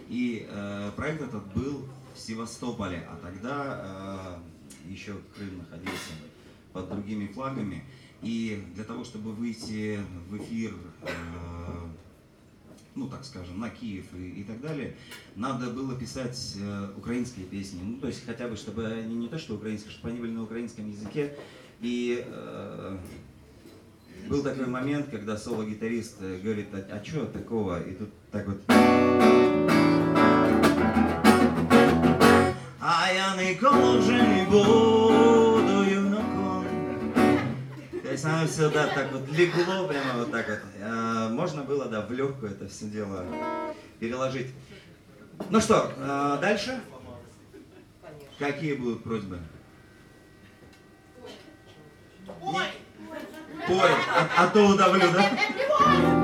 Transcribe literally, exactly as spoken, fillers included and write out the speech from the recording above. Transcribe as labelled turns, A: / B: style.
A: И э, проект этот был в Севастополе, а тогда э, еще Крым находился под другими флагами. И для того, чтобы выйти в эфир, э, ну так скажем, на Киев и, и так далее, надо было писать э, украинские песни. Ну то есть хотя бы, чтобы они не то, что украинские, чтобы они были на украинском языке. И э, был такой момент, когда соло-гитарист говорит, а, а что такого? И тут так вот... А я ніколи вже не буду юнаком. То есть оно все, да, так вот легло, прямо вот так вот. А, можно было, да, в легкую это все дело переложить. Ну что, а, дальше? Какие будут просьбы? Ой! Пой, а, а то удавлю, да?